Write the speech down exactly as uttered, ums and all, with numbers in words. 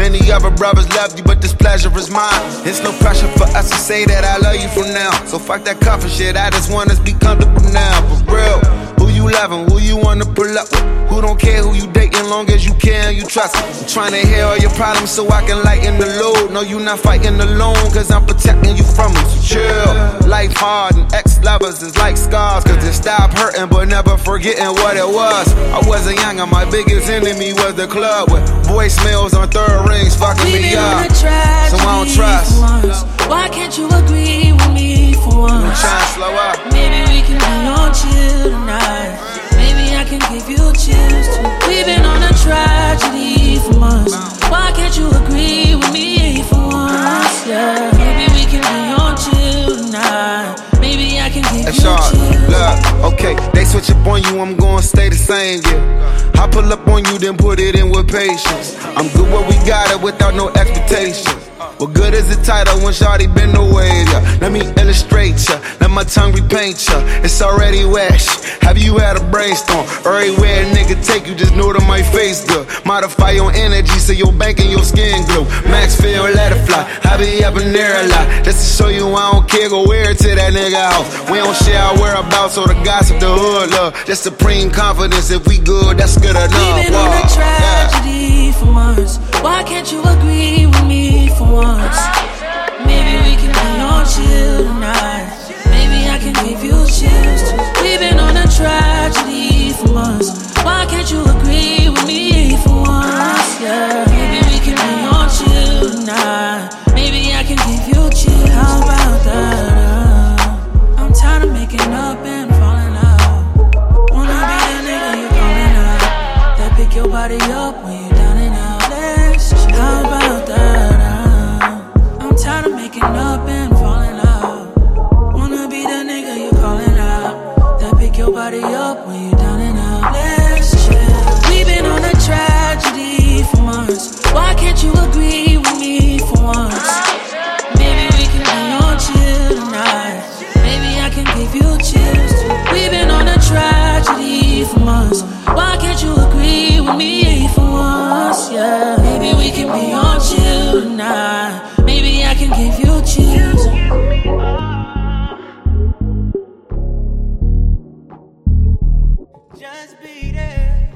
many other brothers love you, but this pleasure is mine. It's no pressure for us to say that I love you from now. So fuck that coffee shit, I just want us to be comfortable now. For real, who you loving, who you wanna pull up with? Who don't care who you dating, long as you care and you trust me. I'm trying to hear all your problems so I can lighten the load. No, you not fighting alone, cause I'm protecting you from them. So chill, life hard and ex-lovers is like scars. Cause they stop hurting but never forgetting what it was. I wasn't young and my biggest enemy was the club with voicemails on third rings fucking me up. So I don't trust. Why can't you agree with me for once? I'm trying to slow up. Maybe we can be on chill tonight. Maybe I can give you chills too. We've been on a tragedy for months. Why can't you agree with me for once? Yeah. Maybe we can be on chill tonight. Maybe I can give That's you hard. chills. Look, okay, they switch up on you, I'm gonna stay the same, yeah. I pull up on you, then put it in with patience. I'm good where we got it without no expectations. What good is the title when shawty been away, yeah? Let me illustrate ya, let my tongue repaint ya. It's already wet, have you had a brainstorm? Everywhere a nigga take you, just know that my face good. Modify your energy so your bank and your skin glow. Max feel, let it fly, I be up in there a lot. Just to show you I don't care, go wear it to that nigga house. We don't share our whereabouts or the gossip, the hood love. Just supreme confidence, if we good, that's good enough. We've been on a tragedy yeah. for months. Why can't you agree with me for once? Maybe we can be on chill tonight. Maybe I can give you chills too. We've been on a tragedy for months. Why can't you agree with me for once? Yeah. Maybe we can be on chill tonight. Maybe I can give you chills. How about that? Uh, I'm tired of making up and falling out. Wanna be the nigga you're calling out, that pick your body up when you're down and out. Let's chill. How about that? Tired of making up and falling out. Wanna be the nigga you're calling out, that pick your body up when you're down and out. Let's chill. We've been on a tragedy for months. Why can't you agree with me for once? Maybe we can be on chill tonight. Maybe I can give you chills too. We've been on a tragedy for months. Why can't you agree with me for once? Yeah. Maybe we can be on chill tonight. Maybe I can give you chills. Just be there.